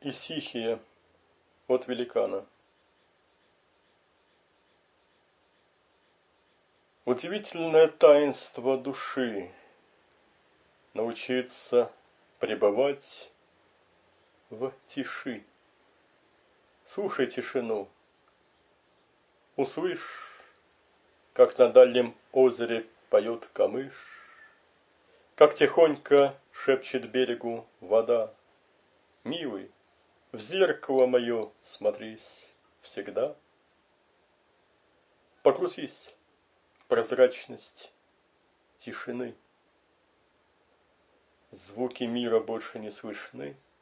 Исихия от великана. Удивительное таинство души — научиться пребывать в тиши. Слушай тишину, услышь, как на дальнем озере поет камыш, как тихонько шепчет берегу вода. Милый, в зеркало мое смотрись всегда. Погрузись в прозрачность тишины. Звуки мира больше не слышны,